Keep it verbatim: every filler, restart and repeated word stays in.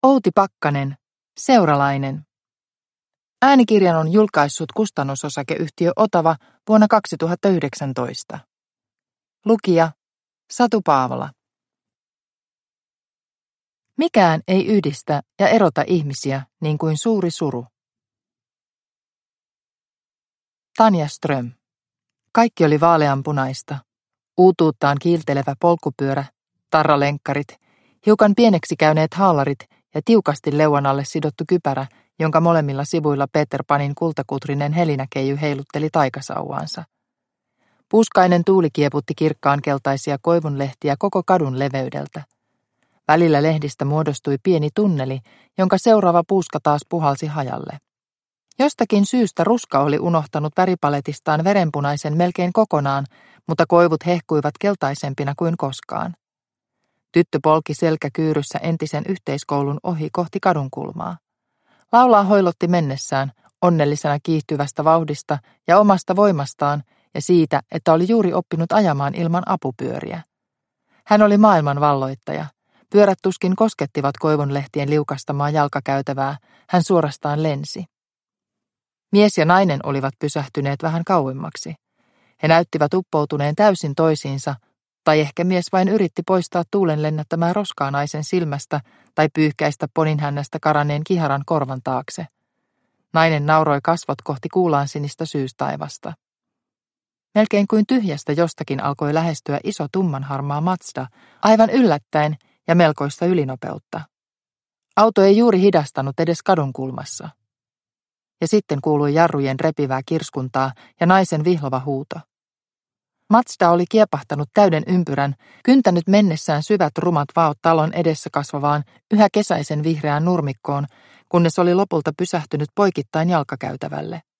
Outi Pakkanen, seuralainen. Äänikirjan on julkaissut kustannusosakeyhtiö Otava vuonna kaksituhattayhdeksäntoista. Lukija Satu Paavola. Mikään ei yhdistä ja erota ihmisiä niin kuin suuri suru. Tanja Ström. Kaikki oli vaaleanpunaista. Uutuuttaan kiiltelevä polkupyörä, tarralenkkarit, hiukan pieneksi käyneet haalarit ja tiukasti leuan alle sidottu kypärä, jonka molemmilla sivuilla Peter Panin kultakutrinen helinäkeiju heilutteli taikasauvaansa. Puuskainen tuuli kieputti kirkkaan keltaisia koivunlehtiä koko kadun leveydeltä. Välillä lehdistä muodostui pieni tunneli, jonka seuraava puuska taas puhalsi hajalle. Jostakin syystä Ruska oli unohtanut väripaletistaan verenpunaisen melkein kokonaan, mutta koivut hehkuivat keltaisempina kuin koskaan. Tyttö polki selkäkyyryssä entisen yhteiskoulun ohi kohti kadunkulmaa. Laulaa hoilotti mennessään, onnellisena kiihtyvästä vauhdista ja omasta voimastaan ja siitä, että oli juuri oppinut ajamaan ilman apupyöriä. Hän oli maailman valloittaja. Pyörät tuskin koskettivat koivunlehtien liukastamaa jalkakäytävää, hän suorastaan lensi. Mies ja nainen olivat pysähtyneet vähän kauemmaksi. He näyttivät uppoutuneen täysin toisiinsa, tai ehkä mies vain yritti poistaa tuulen lennättämää roskaa naisen silmästä tai pyyhkäistä poninhännästä karanneen kiharan korvan taakse. Nainen nauroi kasvot kohti kuulaan sinistä syystaivasta. Melkein kuin tyhjästä jostakin alkoi lähestyä iso tummanharmaa Mazda, aivan yllättäen ja melkoista ylinopeutta. Auto ei juuri hidastanut edes kadun kulmassa. Ja sitten kuului jarrujen repivää kirskuntaa ja naisen vihlova huuto. Mazda oli kiepahtanut täyden ympyrän, kyntänyt mennessään syvät rumat vaot talon edessä kasvavaan, yhä kesäisen vihreään nurmikkoon, kunnes oli lopulta pysähtynyt poikittain jalkakäytävälle.